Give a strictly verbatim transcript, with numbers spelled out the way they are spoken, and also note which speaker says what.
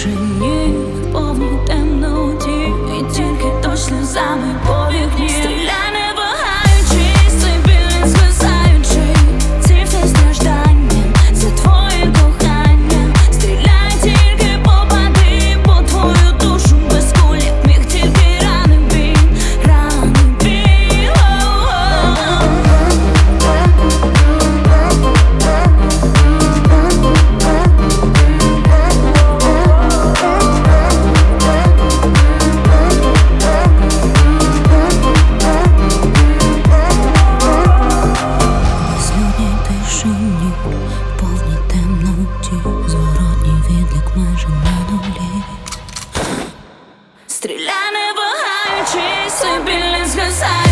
Speaker 1: тишині, в повній темноті, і тільки дощ сльозами по вікні. Стріляй не вагаючись, цей біль згасаючи, ці всі страждання за твоє кохання. Стріляй, тільки попади по твою душу, без кулі міг тільки рани бій, рани бій. Безлюдній тишині, в повній темноті, зворотній відлік майже на нулі. Стріляй не вагаючись, цей біль не згасає.